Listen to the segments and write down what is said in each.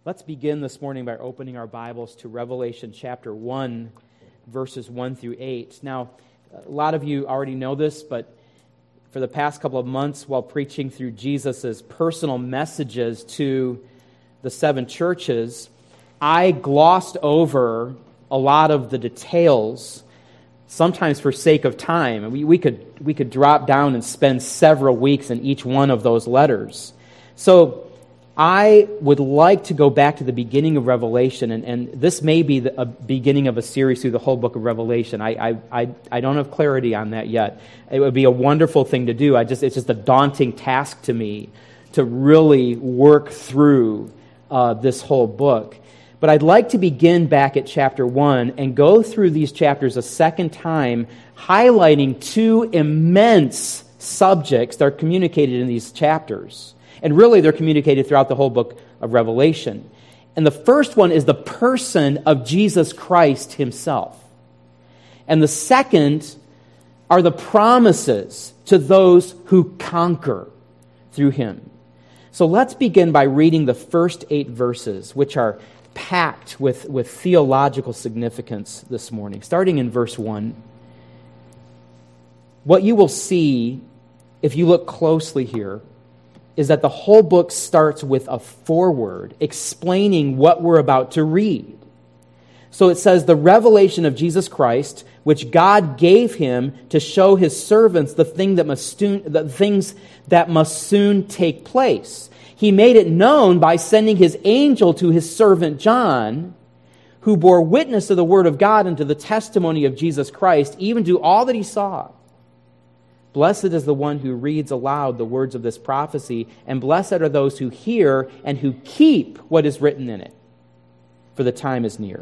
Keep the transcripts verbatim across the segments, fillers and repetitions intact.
Let's begin this morning by opening our Bibles to Revelation chapter one, verses one through eight. Now, a lot of you already know this, but for the past couple of months while preaching through Jesus' personal messages to the seven churches, I glossed over a lot of the details, sometimes for sake of time. We, we could we could drop down and spend several weeks in each one of those letters. So I would like to go back to the beginning of Revelation, and, and this may be the a beginning of a series through the whole book of Revelation. I, I I I don't have clarity on that yet. It would be a wonderful thing to do. I just it's just a daunting task to me to really work through uh, this whole book. But I'd like to begin back at chapter one and go through these chapters a second time, highlighting two immense subjects that are communicated in these chapters. And really, they're communicated throughout the whole book of Revelation. And the first one is the person of Jesus Christ himself. And the second are the promises to those who conquer through him. So let's begin by reading the first eight verses, which are packed with, with theological significance this morning. Starting in verse one, what you will see, if you look closely here, is that the whole book starts with a foreword explaining what we're about to read. So it says, the revelation of Jesus Christ, which God gave him to show his servants the thing that must soon, the things that must soon take place. He made it known by sending his angel to his servant John, who bore witness to the word of God and to the testimony of Jesus Christ, even to all that he saw. Blessed is the one who reads aloud the words of this prophecy, and blessed are those who hear and who keep what is written in it, for the time is near.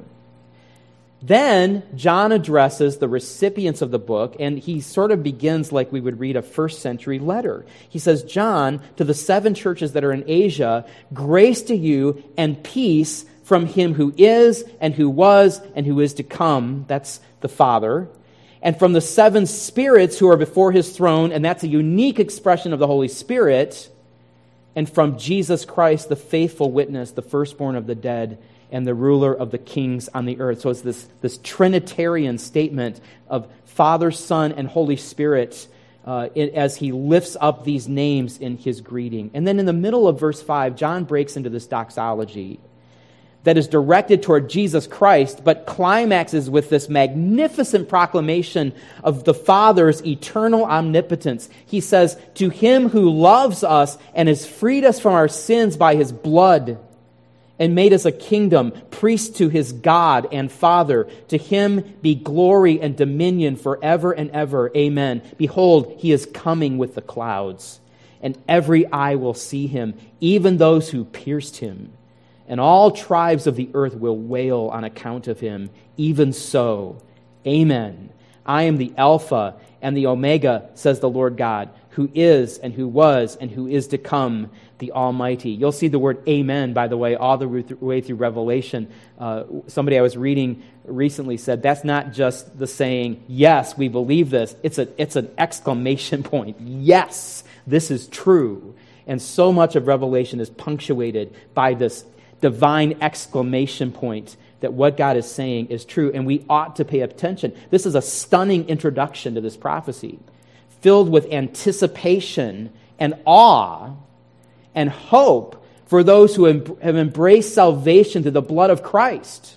Then John addresses the recipients of the book, and he sort of begins like we would read a first century letter. He says, John, to the seven churches that are in Asia, grace to you and peace from him who is and who was and who is to come. That's the Father. And from the seven spirits who are before his throne, and that's a unique expression of the Holy Spirit, and from Jesus Christ, the faithful witness, the firstborn of the dead, and the ruler of the kings on the earth. So it's this, this Trinitarian statement of Father, Son, and Holy Spirit uh, it, as he lifts up these names in his greeting. And then in the middle of verse five, John breaks into this doxology that is directed toward Jesus Christ, but climaxes with this magnificent proclamation of the Father's eternal omnipotence. He says, to him who loves us and has freed us from our sins by his blood and made us a kingdom, priest to his God and Father, to him be glory and dominion forever and ever. Amen. Behold, he is coming with the clouds, and every eye will see him, even those who pierced him. And all tribes of the earth will wail on account of him. Even so, amen. I am the Alpha and the Omega, says the Lord God, who is and who was and who is to come, the Almighty. You'll see the word amen, by the way, all the way through Revelation. Uh, somebody I was reading recently said that's not just the saying, yes, we believe this. It's a it's an exclamation point. Yes, this is true. And so much of Revelation is punctuated by this divine exclamation point that what God is saying is true, and we ought to pay attention. This is a stunning introduction to this prophecy, filled with anticipation and awe and hope for those who have embraced salvation through the blood of Christ,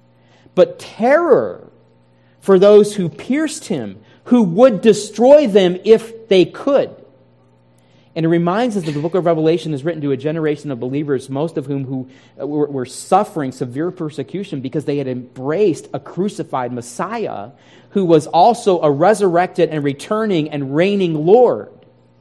but terror for those who pierced him, who would destroy them if they could. And it reminds us that the book of Revelation is written to a generation of believers, most of whom who were, were suffering severe persecution because they had embraced a crucified Messiah who was also a resurrected and returning and reigning Lord.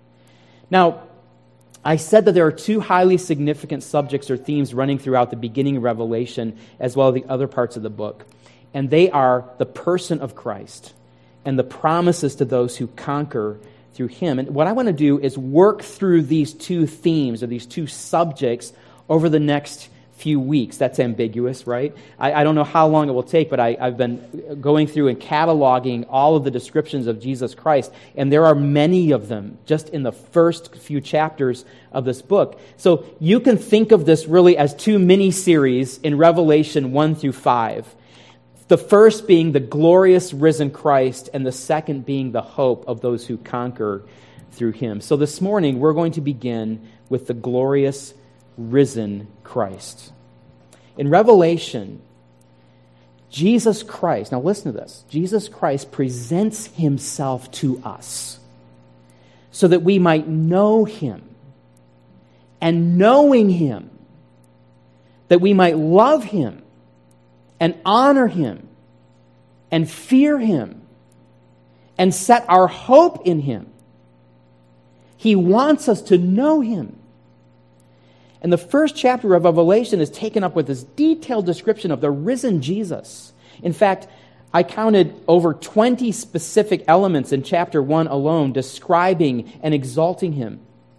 Now, I said that there are two highly significant subjects or themes running throughout the beginning of Revelation as well as the other parts of the book. And they are the person of Christ and the promises to those who conquer through him. And what I want to do is work through these two themes or these two subjects over the next few weeks. That's ambiguous, right? I, I don't know how long it will take, but I, I've been going through and cataloging all of the descriptions of Jesus Christ, and there are many of them just in the first few chapters of this book. So you can think of this really as two mini-series in Revelation one through five. The first being the glorious risen Christ, and the second being the hope of those who conquer through him. So this morning, we're going to begin with the glorious risen Christ. In Revelation, Jesus Christ, now listen to this, Jesus Christ presents himself to us so that we might know him, and knowing him, that we might love him and honor him and fear him and set our hope in him. He wants us to know him. And the first chapter of Revelation is taken up with this detailed description of the risen Jesus. In fact, I counted over twenty specific elements in chapter one alone describing and exalting him.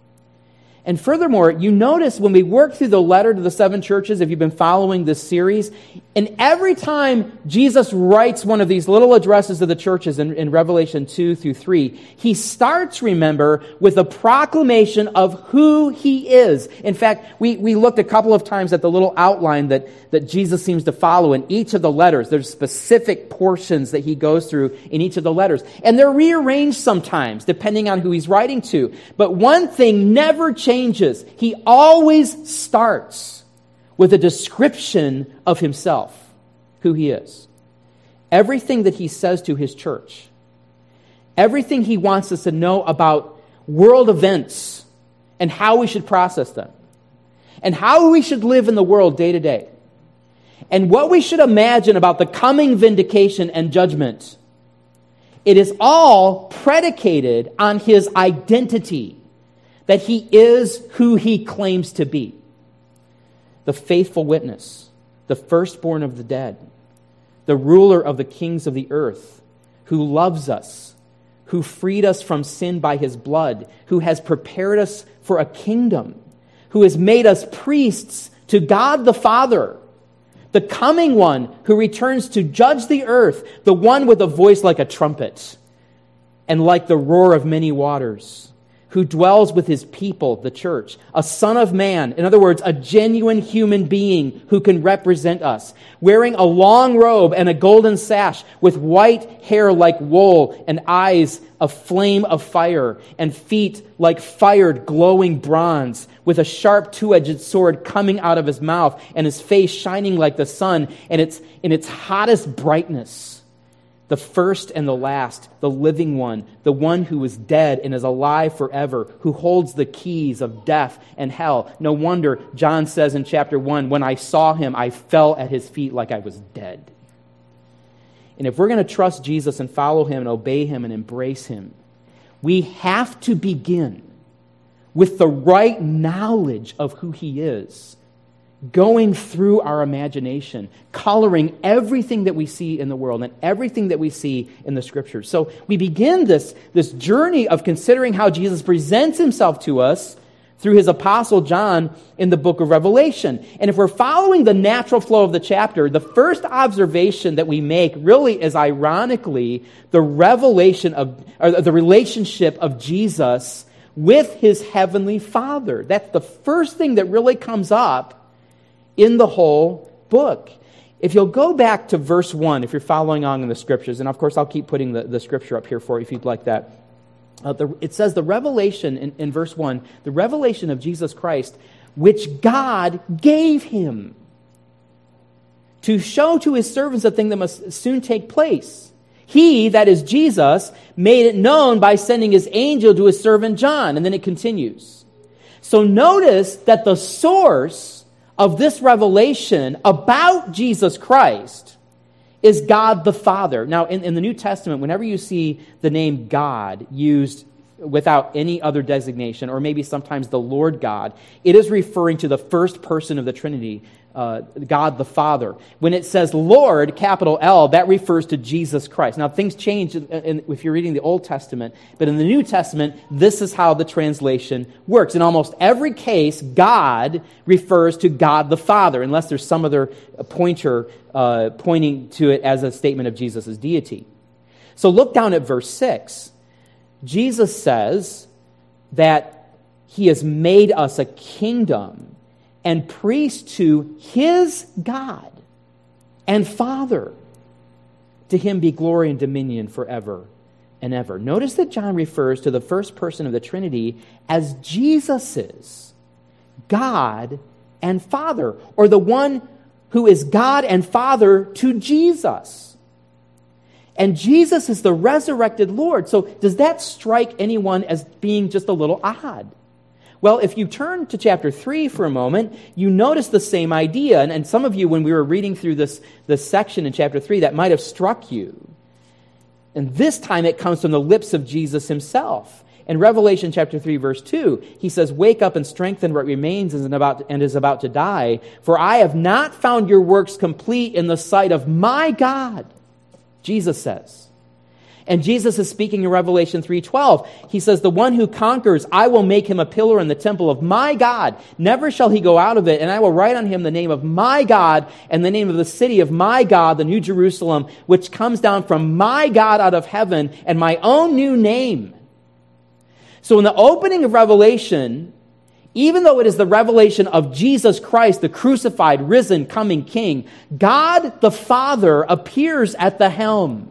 And furthermore, you notice when we work through the letter to the seven churches, if you've been following this series, and every time Jesus writes one of these little addresses to the churches in, in Revelation two through three, he starts, remember, with a proclamation of who he is. In fact, we, we looked a couple of times at the little outline that, that Jesus seems to follow in each of the letters. There's specific portions that he goes through in each of the letters. And they're rearranged sometimes, depending on who he's writing to. But one thing never changes. Changes. He always starts with a description of himself, who he is. Everything that he says to his church, everything he wants us to know about world events and how we should process them, and how we should live in the world day to day, and what we should imagine about the coming vindication and judgment, it is all predicated on his identity, that he is who he claims to be. The faithful witness, the firstborn of the dead, the ruler of the kings of the earth, who loves us, who freed us from sin by his blood, who has prepared us for a kingdom, who has made us priests to God the Father, the coming one who returns to judge the earth, the one with a voice like a trumpet and like the roar of many waters, who dwells with his people, the church, a son of man, in other words, a genuine human being who can represent us, wearing a long robe and a golden sash, with white hair like wool and eyes a flame of fire, and feet like fired glowing bronze, with a sharp two-edged sword coming out of his mouth, and his face shining like the sun, and its in its hottest brightness. The first and the last, the living one, the one who is dead and is alive forever, who holds the keys of death and hell. No wonder John says in chapter one, when I saw him, I fell at his feet like I was dead. And if we're going to trust Jesus and follow him and obey him and embrace him, we have to begin with the right knowledge of who he is, going through our imagination, coloring everything that we see in the world and everything that we see in the Scriptures. So we begin this, this journey of considering how Jesus presents himself to us through his apostle John in the book of Revelation. And if we're following the natural flow of the chapter, the first observation that we make really is ironically the revelation of, or the relationship of Jesus with his heavenly Father. That's the first thing that really comes up in the whole book. If you'll go back to verse one, if you're following on in the Scriptures, and of course I'll keep putting the, the Scripture up here for you if you'd like that. Uh, the, it says the revelation in, in verse one, the revelation of Jesus Christ, which God gave him to show to his servants a thing that must soon take place. He, that is Jesus, made it known by sending his angel to his servant John. And then it continues. So notice that the source of this revelation about Jesus Christ is God the Father. Now, in, in the New Testament, whenever you see the name God used without any other designation, or maybe sometimes the Lord God, it is referring to the first person of the Trinity, uh, God the Father. When it says Lord, capital L, that refers to Jesus Christ. Now, things change in, in, if you're reading the Old Testament, but in the New Testament, this is how the translation works. In almost every case, God refers to God the Father, unless there's some other pointer uh, pointing to it as a statement of Jesus' deity. So look down at verse six. Jesus says that he has made us a kingdom and priests to his God and Father. To him be glory and dominion forever and ever. Notice that John refers to the first person of the Trinity as Jesus is God and Father, or the one who is God and Father to Jesus. And Jesus is the resurrected Lord. So does that strike anyone as being just a little odd? Well, if you turn to chapter three for a moment, you notice the same idea. And, and some of you, when we were reading through this, this section in chapter three, that might have struck you. And this time it comes from the lips of Jesus himself. In Revelation chapter three, verse two, he says, "Wake up and strengthen what remains and, about, and is about to die, for I have not found your works complete in the sight of my God." Jesus says. And Jesus is speaking in Revelation three twelve. He says, "The one who conquers, I will make him a pillar in the temple of my God. Never shall he go out of it, and I will write on him the name of my God and the name of the city of my God, the New Jerusalem, which comes down from my God out of heaven, and my own new name." So in the opening of Revelation, even though it is the revelation of Jesus Christ, the crucified, risen, coming King, God the Father appears at the helm.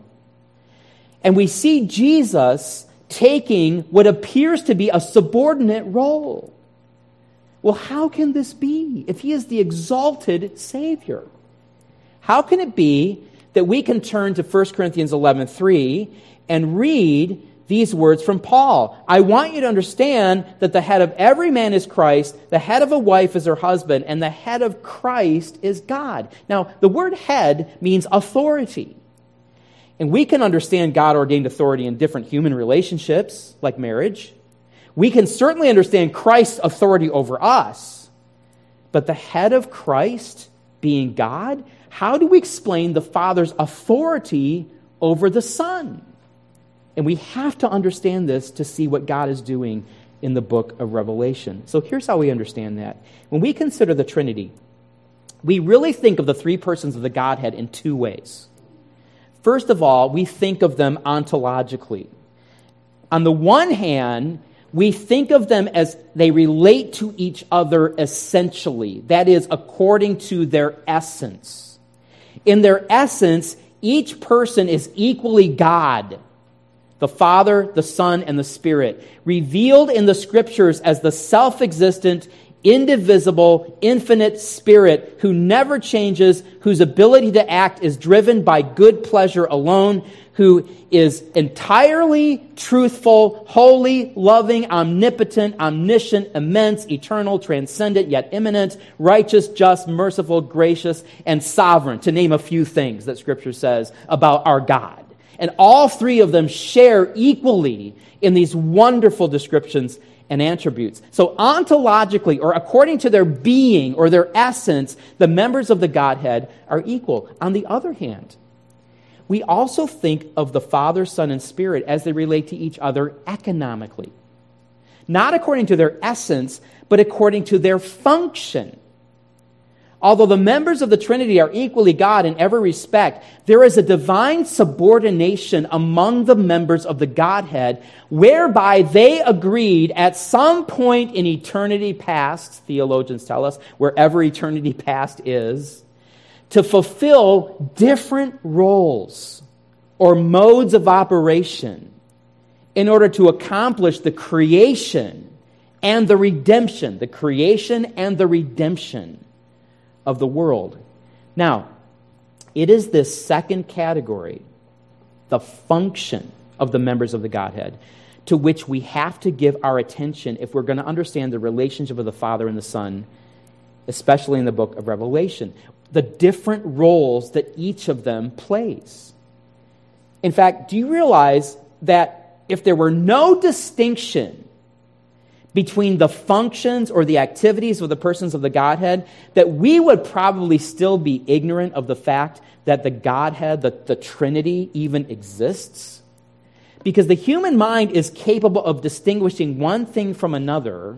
And we see Jesus taking what appears to be a subordinate role. Well, how can this be if he is the exalted Savior? How can it be that we can turn to First Corinthians eleven three and read these words from Paul? "I want you to understand that the head of every man is Christ, the head of a wife is her husband, and the head of Christ is God." Now, the word head means authority. And we can understand God-ordained authority in different human relationships, like marriage. We can certainly understand Christ's authority over us. But the head of Christ being God, how do we explain the Father's authority over the Son? And we have to understand this to see what God is doing in the book of Revelation. So here's how we understand that. When we consider the Trinity, we really think of the three persons of the Godhead in two ways. First of all, we think of them ontologically. On the one hand, we think of them as they relate to each other essentially, that is, according to their essence. In their essence, each person is equally God, the Father, the Son, and the Spirit, revealed in the Scriptures as the self-existent, indivisible, infinite Spirit who never changes, whose ability to act is driven by good pleasure alone, who is entirely truthful, holy, loving, omnipotent, omniscient, immense, eternal, transcendent, yet immanent, righteous, just, merciful, gracious, and sovereign, to name a few things that Scripture says about our God. And all three of them share equally in these wonderful descriptions and attributes. So ontologically, or according to their being or their essence, the members of the Godhead are equal. On the other hand, we also think of the Father, Son, and Spirit as they relate to each other economically. Not according to their essence, but according to their function. Although the members of the Trinity are equally God in every respect, there is a divine subordination among the members of the Godhead whereby they agreed at some point in eternity past, theologians tell us, wherever eternity past is, to fulfill different roles or modes of operation in order to accomplish the creation and the redemption, the creation and the redemption of the world. Now, it is this second category, the function of the members of the Godhead, to which we have to give our attention if we're going to understand the relationship of the Father and the Son, especially in the book of Revelation. The different roles that each of them plays. In fact, do you realize that if there were no distinction between the functions or the activities of the persons of the Godhead, that we would probably still be ignorant of the fact that the Godhead, the, the Trinity, even exists. Because the human mind is capable of distinguishing one thing from another,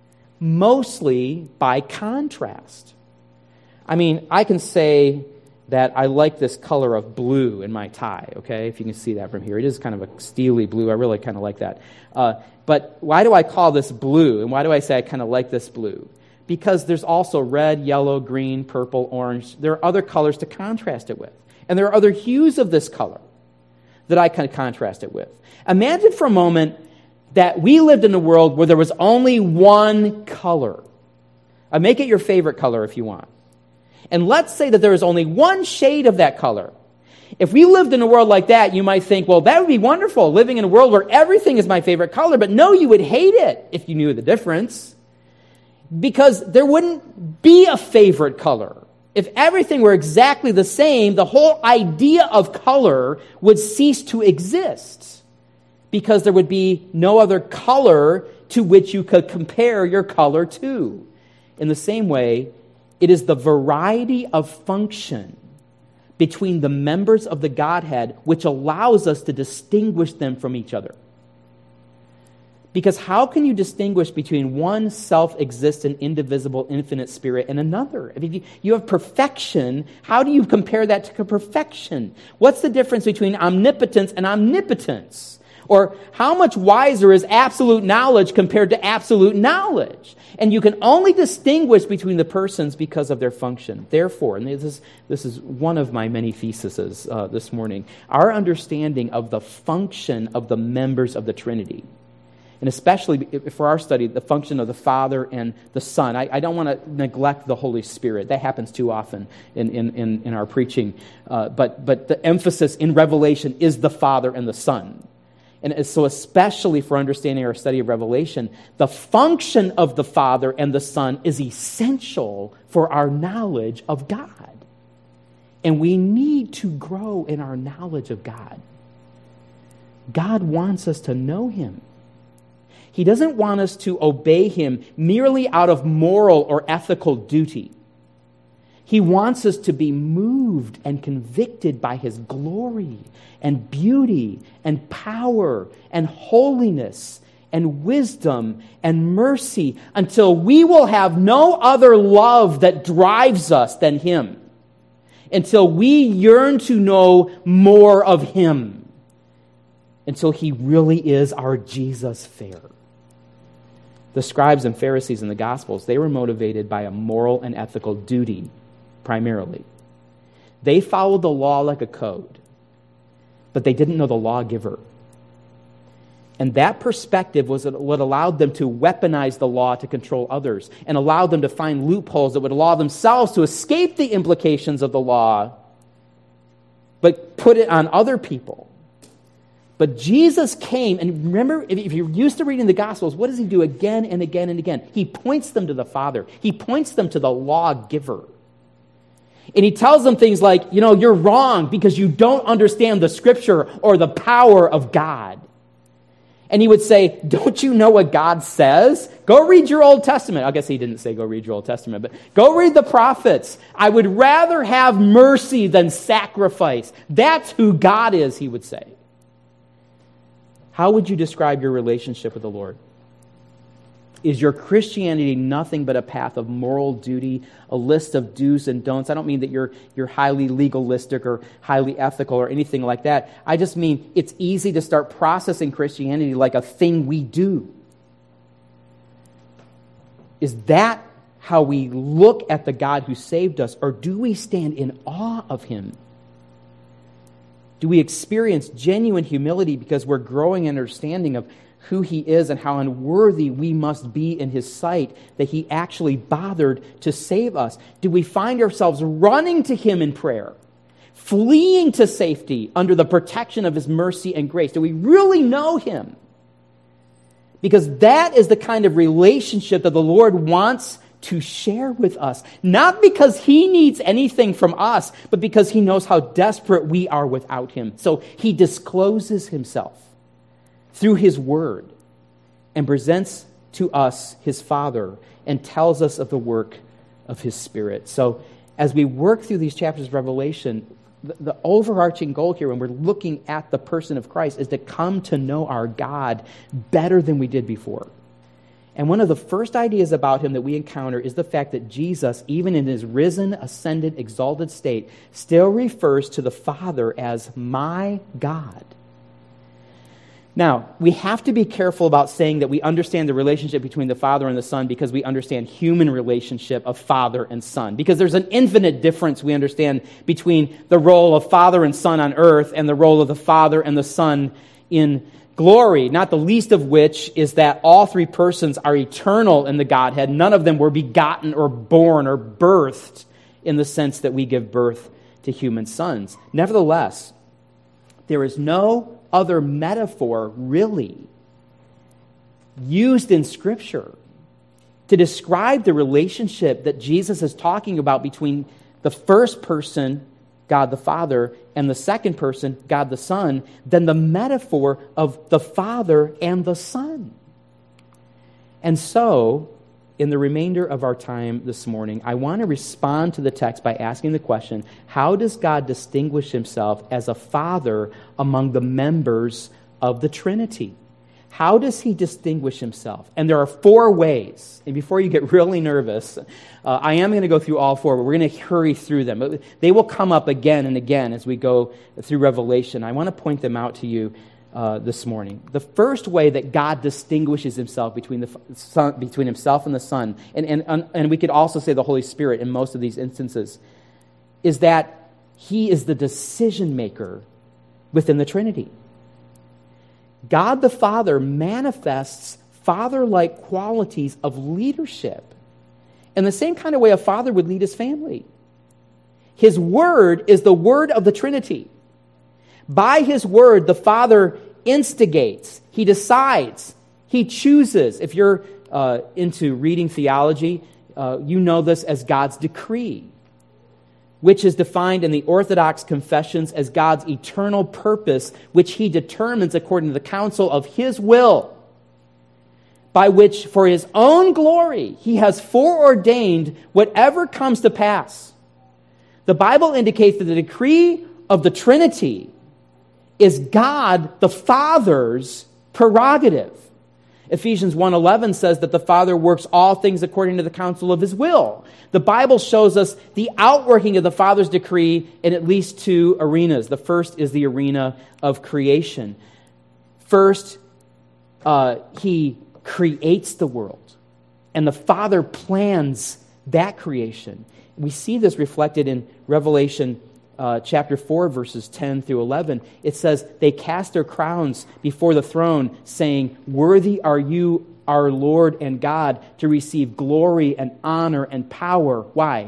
mostly by contrast. I mean, I can say that I like this color of blue in my tie, okay? If you can see that from here. It is kind of a steely blue. I really kind of like that. Uh, but why do I call this blue? And why do I say I kind of like this blue? Because there's also red, yellow, green, purple, orange. There are other colors to contrast it with. And there are other hues of this color that I can contrast it with. Imagine for a moment that we lived in a world where there was only one color. Uh, make it your favorite color if you want. And let's say that there is only one shade of that color. If we lived in a world like that, you might think, well, that would be wonderful, living in a world where everything is my favorite color. But no, you would hate it if you knew the difference. Because there wouldn't be a favorite color. If everything were exactly the same, the whole idea of color would cease to exist. Because there would be no other color to which you could compare your color to. In the same way, it is the variety of function between the members of the Godhead which allows us to distinguish them from each other. Because how can you distinguish between one self-existent, indivisible, infinite spirit and another? I mean, you have perfection. How do you compare that to perfection? What's the difference between omnipotence and omnipotence? Or how much wiser is absolute knowledge compared to absolute knowledge? And you can only distinguish between the persons because of their function. Therefore, and this is, this is one of my many theses uh, this morning, our understanding of the function of the members of the Trinity, and especially for our study, the function of the Father and the Son. I, I don't want to neglect the Holy Spirit. That happens too often in, in, in, in our preaching. Uh, but, but the emphasis in Revelation is the Father and the Son. And so especially for understanding our study of Revelation, the function of the Father and the Son is essential for our knowledge of God. And we need to grow in our knowledge of God. God wants us to know Him. He doesn't want us to obey Him merely out of moral or ethical duty. He wants us to be moved and convicted by His glory and beauty and power and holiness and wisdom and mercy until we will have no other love that drives us than Him. Until we yearn to know more of Him. Until He really is our Jesus fair. The scribes and Pharisees in the Gospels, they were motivated by a moral and ethical duty, primarily. They followed the law like a code, but they didn't know the lawgiver. And that perspective was what allowed them to weaponize the law to control others and allowed them to find loopholes that would allow themselves to escape the implications of the law, but put it on other people. But Jesus came, and remember, if you're used to reading the Gospels, what does He do again and again and again? He points them to the Father. He points them to the lawgiver. And He tells them things like, you know, you're wrong because you don't understand the Scripture or the power of God. And He would say, don't you know what God says? Go read your Old Testament. I guess He didn't say go read your Old Testament, but go read the prophets. I would rather have mercy than sacrifice. That's who God is, He would say. How would you describe your relationship with the Lord? Is your Christianity nothing but a path of moral duty, a list of do's and don'ts? I don't mean that you're, you're highly legalistic or highly ethical or anything like that. I just mean it's easy to start processing Christianity like a thing we do. Is that how we look at the God who saved us, or do we stand in awe of Him? Do we experience genuine humility because we're growing in understanding of who He is and how unworthy we must be in His sight that He actually bothered to save us? Do we find ourselves running to Him in prayer, fleeing to safety under the protection of His mercy and grace? Do we really know Him? Because that is the kind of relationship that the Lord wants to share with us. Not because He needs anything from us, but because He knows how desperate we are without Him. So He discloses Himself through his word and presents to us his Father and tells us of the work of his Spirit. So as we work through these chapters of Revelation, the, the overarching goal here when we're looking at the person of Christ is to come to know our God better than we did before. And one of the first ideas about him that we encounter is the fact that Jesus, even in his risen, ascended, exalted state, still refers to the Father as my God. Now, we have to be careful about saying that we understand the relationship between the Father and the Son because we understand human relationship of Father and Son. Because there's an infinite difference we understand between the role of Father and Son on earth and the role of the Father and the Son in glory, not the least of which is that all three persons are eternal in the Godhead. None of them were begotten or born or birthed in the sense that we give birth to human sons. Nevertheless, there is no other metaphor really used in Scripture to describe the relationship that Jesus is talking about between the first person, God the Father, and the second person, God the Son, than the metaphor of the Father and the Son. And so, in the remainder of our time this morning, I want to respond to the text by asking the question, how does God distinguish himself as a Father among the members of the Trinity? How does he distinguish himself? And there are four ways. And before you get really nervous, uh, I am going to go through all four, but we're going to hurry through them. They will come up again and again as we go through Revelation. I want to point them out to you uh, this morning. The first way that God distinguishes himself between the Son, between himself and the Son, and, and, and we could also say the Holy Spirit in most of these instances, is that he is the decision maker within the Trinity. God the Father manifests father-like qualities of leadership in the same kind of way a father would lead his family. His word is the word of the Trinity. By his word, the Father instigates, he decides, he chooses. If you're uh, into reading theology, uh, you know this as God's decree, which is defined in the Orthodox confessions as God's eternal purpose, which he determines according to the counsel of his will, by which for his own glory he has foreordained whatever comes to pass. The Bible indicates that the decree of the Trinity is God the Father's prerogative. Ephesians one eleven says that the Father works all things according to the counsel of his will. The Bible shows us the outworking of the Father's decree in at least two arenas. The first is the arena of creation. First, uh, he creates the world, and the Father plans that creation. We see this reflected in Revelation uh, chapter four, verses ten through eleven. It says, they cast their crowns before the throne, saying, worthy are you, our Lord and God, to receive glory and honor and power. Why?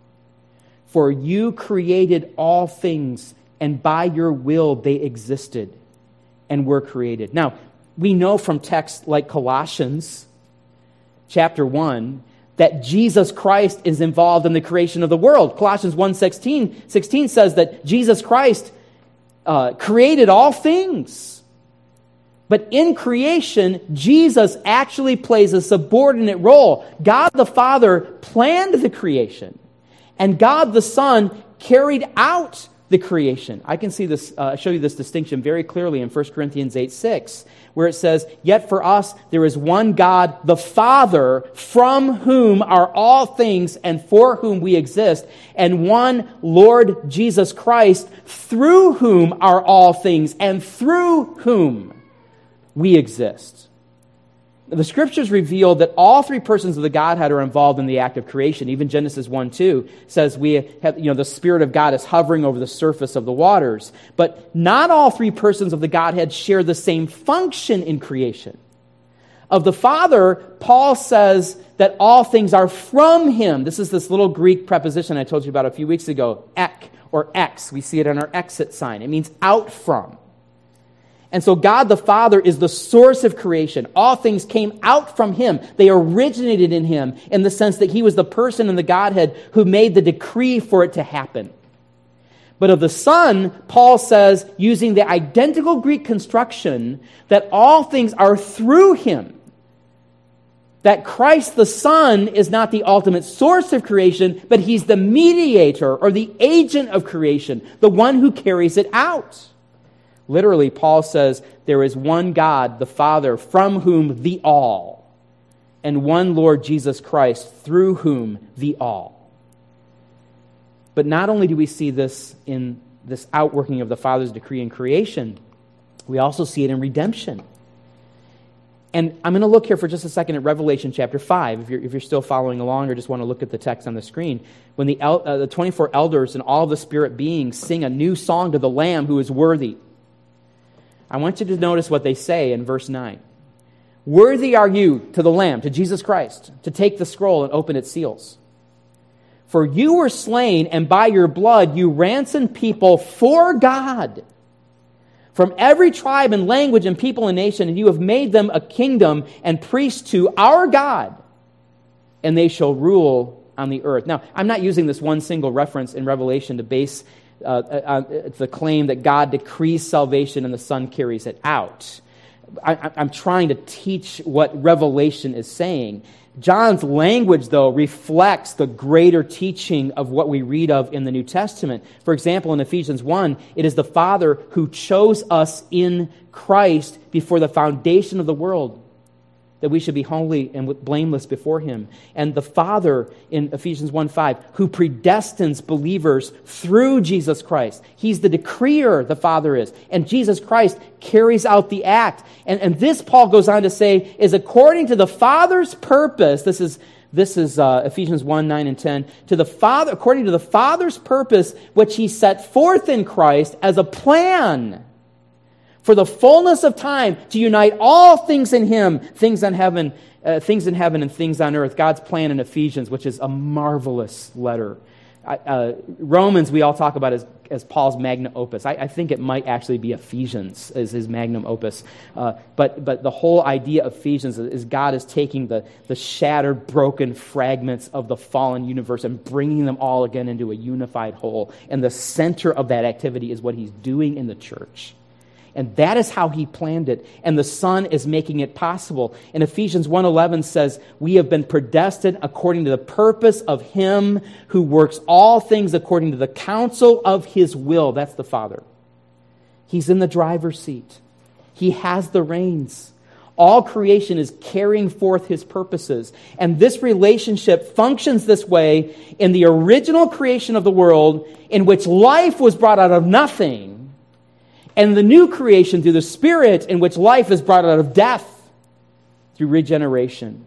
For you created all things, and by your will they existed and were created. Now, we know from texts like Colossians chapter one that Jesus Christ is involved in the creation of the world. Colossians one sixteen sixteen says that Jesus Christ uh, created all things. But in creation, Jesus actually plays a subordinate role. God the Father planned the creation, and God the Son carried out the creation. I can see this, uh, show you this distinction very clearly in First Corinthians eight six, where it says, yet for us there is one God, the Father, from whom are all things and for whom we exist, and one Lord Jesus Christ, through whom are all things and through whom we exist. The Scriptures reveal that all three persons of the Godhead are involved in the act of creation. Even Genesis one two says we have, you know, the Spirit of God is hovering over the surface of the waters. But not all three persons of the Godhead share the same function in creation. Of the Father, Paul says that all things are from him. This is this little Greek preposition I told you about a few weeks ago, ek or ex. We see it on our exit sign. It means out from. And so God the Father is the source of creation. All things came out from him. They originated in him in the sense that he was the person in the Godhead who made the decree for it to happen. But of the Son, Paul says, using the identical Greek construction, that all things are through him. That Christ the Son is not the ultimate source of creation, but he's the mediator or the agent of creation, the one who carries it out. Literally, Paul says, there is one God, the Father, from whom the all, and one Lord Jesus Christ, through whom the all. But not only do we see this in this outworking of the Father's decree in creation, we also see it in redemption. And I'm going to look here for just a second at Revelation chapter five, if you're, if you're still following along or just want to look at the text on the screen. When the, el- uh, the twenty-four elders and all the spirit beings sing a new song to the Lamb who is worthy. I want you to notice what they say in verse nine. Worthy are you to the Lamb, to Jesus Christ, to take the scroll and open its seals. For you were slain, and by your blood you ransomed people for God from every tribe and language and people and nation, and you have made them a kingdom and priests to our God, and they shall rule on the earth. Now, I'm not using this one single reference in Revelation to base uh, uh, the claim that God decrees salvation and the Son carries it out. I, I'm trying to teach what Revelation is saying. John's language, though, reflects the greater teaching of what we read of in the New Testament. For example, in Ephesians one, it is the Father who chose us in Christ before the foundation of the world, that we should be holy and blameless before him. And the Father in Ephesians one five, who predestines believers through Jesus Christ. He's the decreer, the Father is. And Jesus Christ carries out the act. And, and this, Paul goes on to say, is according to the Father's purpose. This is this is uh, Ephesians one, nine and ten. To the Father, according to the Father's purpose, which he set forth in Christ as a plan for the fullness of time, to unite all things in him, things on heaven, uh, things in heaven and things on earth. God's plan in Ephesians, which is a marvelous letter. Uh, Romans, we all talk about as, as Paul's magnum opus. I, I think it might actually be Ephesians as his magnum opus. Uh, but but the whole idea of Ephesians is God is taking the, the shattered, broken fragments of the fallen universe and bringing them all again into a unified whole. And the center of that activity is what he's doing in the church. And that is how he planned it. And the Son is making it possible. And Ephesians one eleven says, we have been predestined according to the purpose of him who works all things according to the counsel of his will. That's the Father. He's in the driver's seat. He has the reins. All creation is carrying forth his purposes. And this relationship functions this way in the original creation of the world, in which life was brought out of nothing, and the new creation through the Spirit, in which life is brought out of death through regeneration.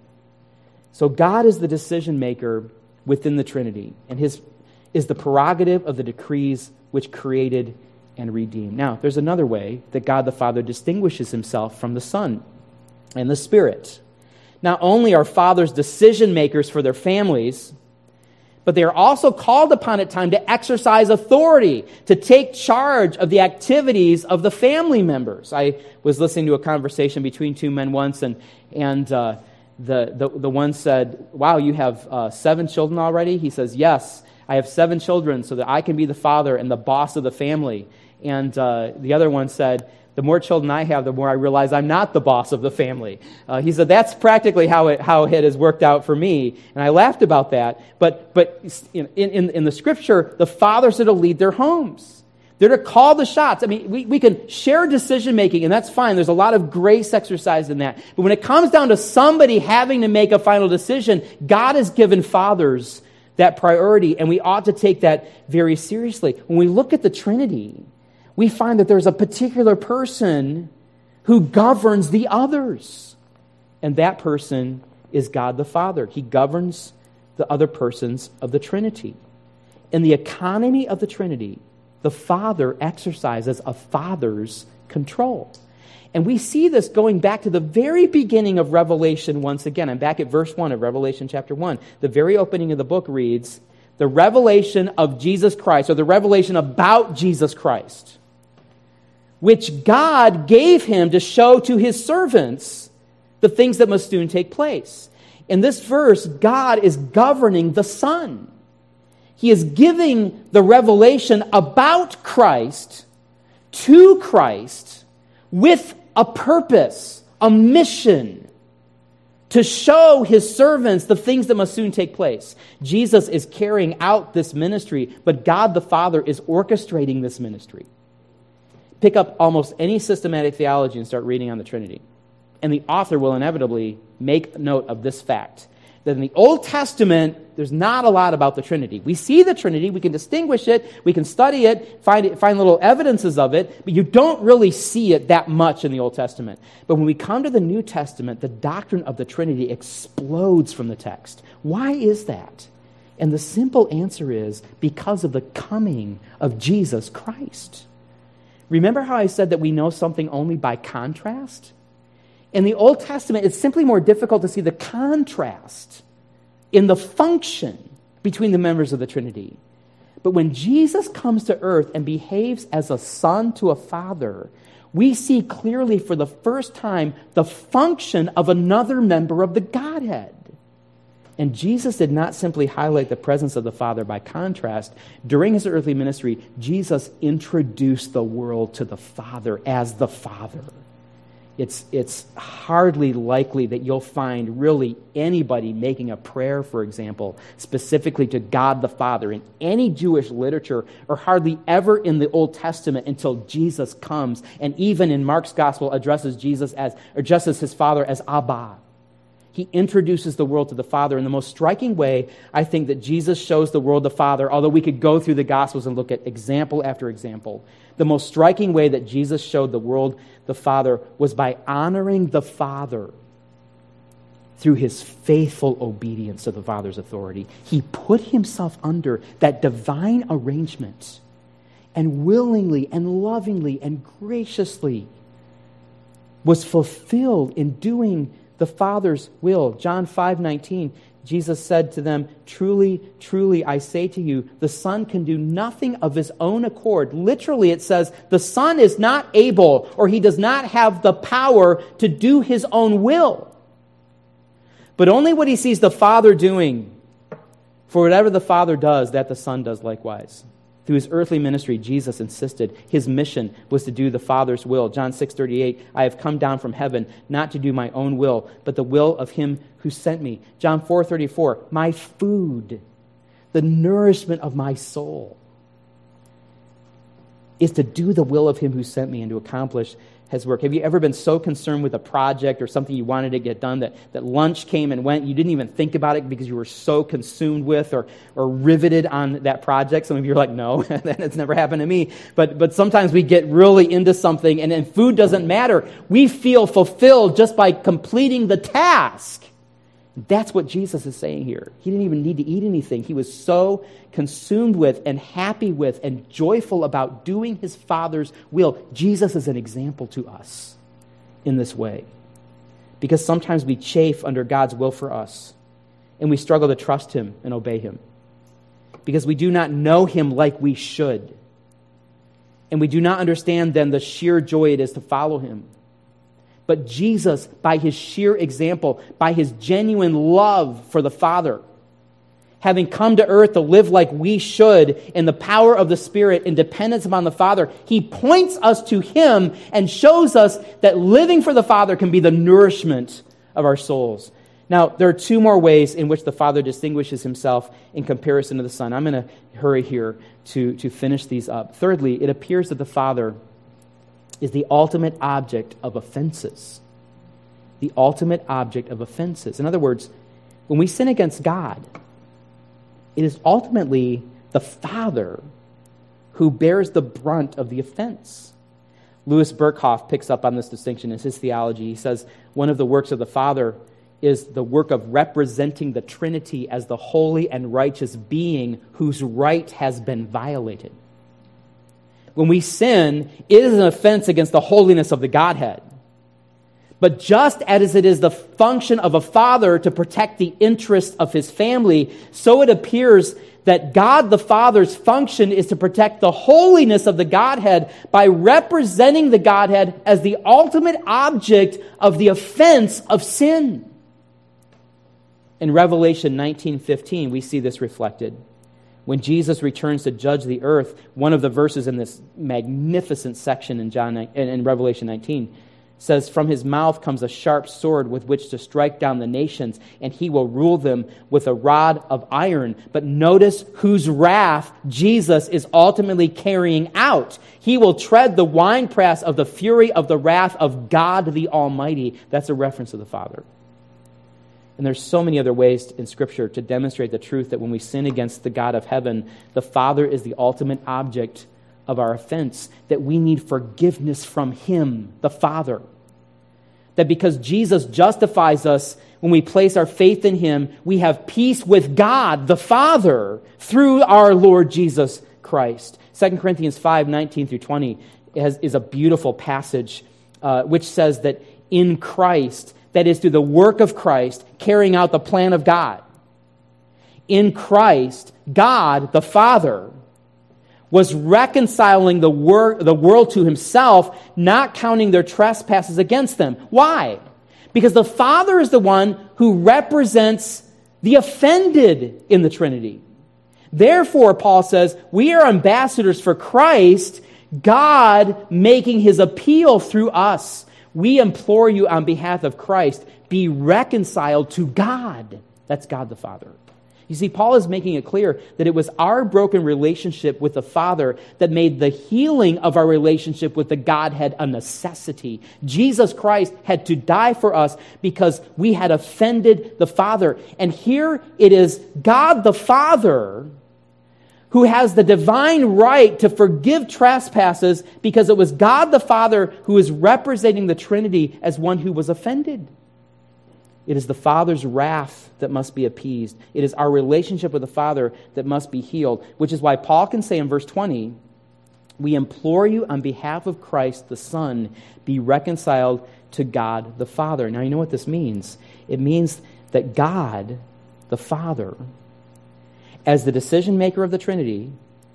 So God is the decision maker within the Trinity, and his is the prerogative of the decrees which created and redeemed. Now, there's another way that God the Father distinguishes himself from the Son and the Spirit. Not only are fathers decision makers for their families, but they are also called upon at times to exercise authority, to take charge of the activities of the family members. I was listening to a conversation between two men once, and and uh, the, the the one said, "Wow, you have uh, seven children already?" He says, "Yes, I have seven children so that I can be the father and the boss of the family." And uh, the other one said, the more children I have, the more I realize I'm not the boss of the family. Uh, he said, that's practically how it how it has worked out for me. And I laughed about that. But but in, in, in the Scripture, the fathers are to lead their homes. They're to call the shots. I mean, we, we can share decision-making, and that's fine. There's a lot of grace exercised in that. But when it comes down to somebody having to make a final decision, God has given fathers that priority, and we ought to take that very seriously. When we look at the Trinity, we find that there's a particular person who governs the others. And that person is God the Father. He governs the other persons of the Trinity. In the economy of the Trinity, the Father exercises a father's control. And we see this going back to the very beginning of Revelation once again. I'm back at verse one of Revelation chapter one. The very opening of the book reads, the revelation of Jesus Christ, or the revelation about Jesus Christ, which God gave him to show to his servants the things that must soon take place. In this verse, God is governing the Son. He is giving the revelation about Christ to Christ with a purpose, a mission, to show his servants the things that must soon take place. Jesus is carrying out this ministry, but God the Father is orchestrating this ministry. Pick up almost any systematic theology and start reading on the Trinity. And the author will inevitably make note of this fact, that in the Old Testament, there's not a lot about the Trinity. We see the Trinity, we can distinguish it, we can study it, find it, find little evidences of it, but you don't really see it that much in the Old Testament. But when we come to the New Testament, the doctrine of the Trinity explodes from the text. Why is that? And the simple answer is because of the coming of Jesus Christ. Remember how I said that we know something only by contrast? In the Old Testament, it's simply more difficult to see the contrast in the function between the members of the Trinity. But when Jesus comes to earth and behaves as a son to a father, we see clearly for the first time the function of another member of the Godhead. And Jesus did not simply highlight the presence of the Father by contrast. During his earthly ministry, Jesus introduced the world to the Father as the Father. It's, it's hardly likely that you'll find really anybody making a prayer, for example, specifically to God the Father in any Jewish literature, or hardly ever in the Old Testament until Jesus comes, and even in Mark's Gospel addresses Jesus as, or addresses his Father as Abba. He introduces the world to the Father in the most striking way. I think that Jesus shows the world the Father, although we could go through the Gospels and look at example after example. The most striking way that Jesus showed the world the Father was by honoring the Father through his faithful obedience to the Father's authority. He put himself under that divine arrangement and willingly and lovingly and graciously was fulfilled in doing the Father's will. John five nineteen, Jesus said to them, "Truly, truly, I say to you, the Son can do nothing of his own accord." Literally, it says, the Son is not able, or he does not have the power to do his own will. But only what he sees the Father doing. For whatever the Father does, that the Son does likewise. Through his earthly ministry, Jesus insisted his mission was to do the Father's will. John six thirty-eight, "I have come down from heaven, not to do my own will, but the will of him who sent me." John four thirty-four, "My food, the nourishment of my soul, is to do the will of him who sent me and to accomplish his work." Have you ever been so concerned with a project or something you wanted to get done that, that lunch came and went, you didn't even think about it because you were so consumed with or, or riveted on that project? Some of you are like, no, that's never happened to me. But but sometimes we get really into something, and, and food doesn't matter. We feel fulfilled just by completing the task. That's what Jesus is saying here. He didn't even need to eat anything. He was so consumed with and happy with and joyful about doing his Father's will. Jesus is an example to us in this way. Because sometimes we chafe under God's will for us, and we struggle to trust him and obey him. Because we do not know him like we should. And we do not understand then the sheer joy it is to follow him. But Jesus, by his sheer example, by his genuine love for the Father, having come to earth to live like we should in the power of the Spirit in dependence upon the Father, he points us to him and shows us that living for the Father can be the nourishment of our souls. Now, there are two more ways in which the Father distinguishes himself in comparison to the Son. I'm going to hurry here to, to finish these up. Thirdly, it appears that the Father is the ultimate object of offenses. The ultimate object of offenses. In other words, when we sin against God, it is ultimately the Father who bears the brunt of the offense. Louis Berkhoff picks up on this distinction in his theology. He says, one of the works of the Father is the work of representing the Trinity as the holy and righteous being whose right has been violated. When we sin, it is an offense against the holiness of the Godhead. But just as it is the function of a father to protect the interests of his family, so it appears that God the Father's function is to protect the holiness of the Godhead by representing the Godhead as the ultimate object of the offense of sin. In Revelation nineteen fifteen, we see this reflected. When Jesus returns to judge the earth, one of the verses in this magnificent section in John in Revelation nineteen says, "From his mouth comes a sharp sword with which to strike down the nations, and he will rule them with a rod of iron." But notice whose wrath Jesus is ultimately carrying out. He will tread the winepress of the fury of the wrath of God the Almighty. That's a reference to the Father. And there's so many other ways in Scripture to demonstrate the truth that when we sin against the God of heaven, the Father is the ultimate object of our offense, that we need forgiveness from Him, the Father. That because Jesus justifies us when we place our faith in Him, we have peace with God, the Father, through our Lord Jesus Christ. Second Corinthians five, nineteen through twenty has, is a beautiful passage uh, which says that in Christ, that is through the work of Christ, carrying out the plan of God. In Christ, God, the Father, was reconciling the, wor- the world to Himself, not counting their trespasses against them. Why? Because the Father is the one who represents the offended in the Trinity. Therefore, Paul says, we are ambassadors for Christ, God making His appeal through us. We implore you on behalf of Christ, be reconciled to God. That's God the Father. You see, Paul is making it clear that it was our broken relationship with the Father that made the healing of our relationship with the Godhead a necessity. Jesus Christ had to die for us because we had offended the Father. And here it is God the Father who has the divine right to forgive trespasses because it was God the Father who is representing the Trinity as one who was offended. It is the Father's wrath that must be appeased. It is our relationship with the Father that must be healed, which is why Paul can say in verse twenty, we implore you on behalf of Christ the Son, be reconciled to God the Father. Now you know what this means. It means that God, the Father, as the decision maker of the Trinity,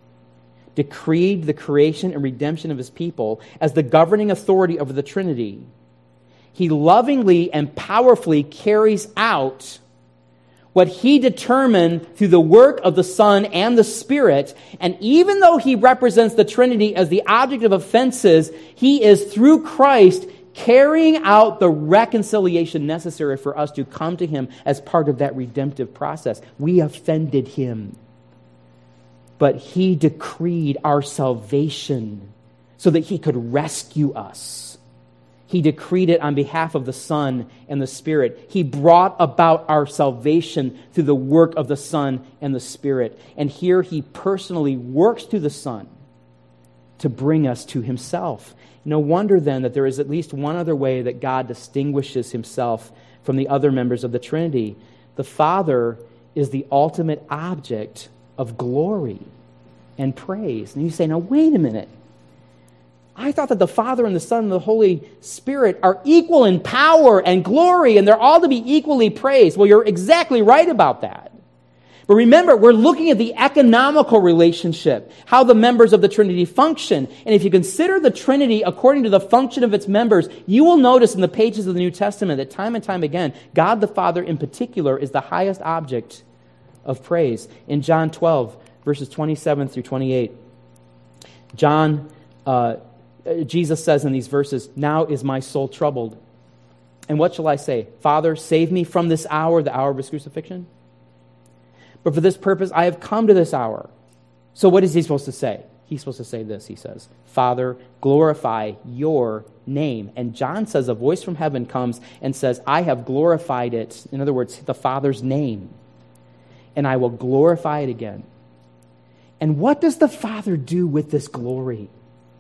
decreed the creation and redemption of His people as the governing authority over the Trinity. He lovingly and powerfully carries out what He determined through the work of the Son and the Spirit. And even though He represents the Trinity as the object of offenses, He is, through Christ, carrying out the reconciliation necessary for us to come to Him as part of that redemptive process. We offended Him, but He decreed our salvation so that He could rescue us. He decreed it on behalf of the Son and the Spirit. He brought about our salvation through the work of the Son and the Spirit. And here He personally works through the Son to bring us to Himself. No wonder then that there is at least one other way that God distinguishes Himself from the other members of the Trinity. The Father is the ultimate object of glory and praise. And you say, now wait a minute. I thought that the Father and the Son and the Holy Spirit are equal in power and glory, and they're all to be equally praised. Well, you're exactly right about that. But remember, we're looking at the economical relationship, how the members of the Trinity function. And if you consider the Trinity according to the function of its members, you will notice in the pages of the New Testament that time and time again, God the Father in particular is the highest object of praise. In John twelve, verses twenty-seven through twenty-eight, John... Uh, Jesus says in these verses, now is my soul troubled. And what shall I say? Father, save me from this hour, the hour of His crucifixion. But for this purpose I have come to this hour. So what is He supposed to say? He's supposed to say this, He says, Father, glorify your name. And John says a voice from heaven comes and says, I have glorified it. In other words, the Father's name. And I will glorify it again. And what does the Father do with this glory?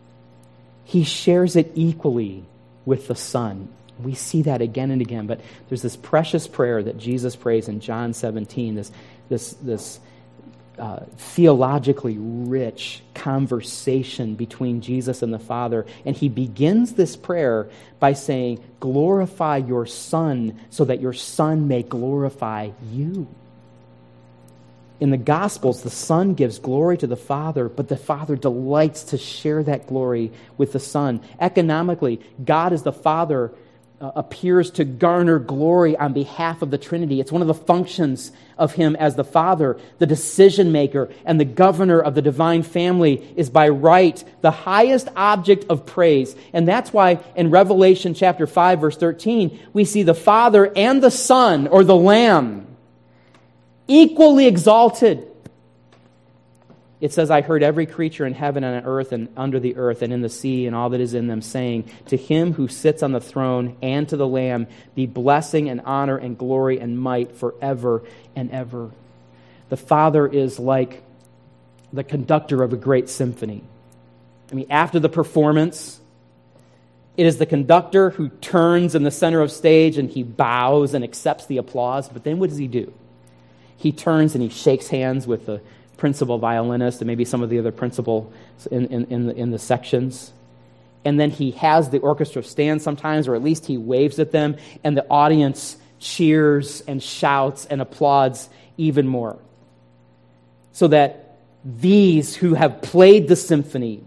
He shares it equally with the Son. We see that again and again. But there's this precious prayer that Jesus prays in John seventeen, this, this, this uh, theologically rich conversation between Jesus and the Father. And He begins this prayer by saying, glorify your Son so that your Son may glorify you. In the Gospels, the Son gives glory to the Father, but the Father delights to share that glory with the Son. Economically, God is the Father uh, appears to garner glory on behalf of the Trinity. It's one of the functions of him as the Father, the decision maker, and the governor of the divine family is by right the highest object of praise. And that's why in Revelation chapter five, verse thirteen, we see the Father and the Son, or the Lamb, equally exalted. It says, I heard every creature in heaven and on earth and under the earth and in the sea and all that is in them saying, to him who sits on the throne and to the Lamb be blessing and honor and glory and might forever and ever. The Father is like the conductor of a great symphony. I mean, after the performance, it is the conductor who turns in the center of stage and he bows and accepts the applause. But then what does he do? He turns and he shakes hands with the principal violinist and maybe some of the other principals in, in, in, the, in the sections. And then he has the orchestra stand sometimes, or at least he waves at them, and the audience cheers and shouts and applauds even more. So that these who have played the symphony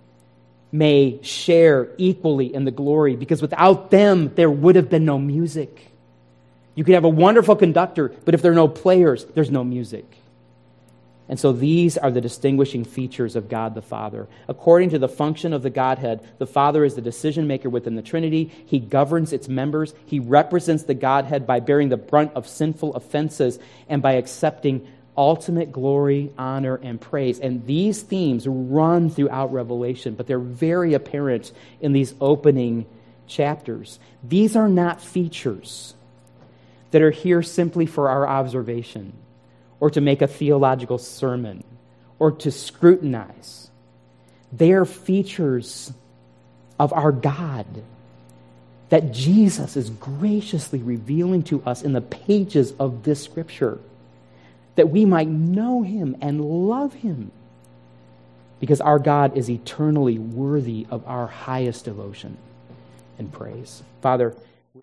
may share equally in the glory, because without them, there would have been no music. You could have a wonderful conductor, but if there are no players, there's no music. And so these are the distinguishing features of God the Father. According to the function of the Godhead, the Father is the decision maker within the Trinity. He governs its members. He represents the Godhead by bearing the brunt of sinful offenses and by accepting ultimate glory, honor, and praise. And these themes run throughout Revelation, but they're very apparent in these opening chapters. These are not features that are here simply for our observation, or to make a theological sermon, or to scrutinize. They are features of our God that Jesus is graciously revealing to us in the pages of this Scripture, that we might know Him and love Him, because our God is eternally worthy of our highest devotion and praise. Father,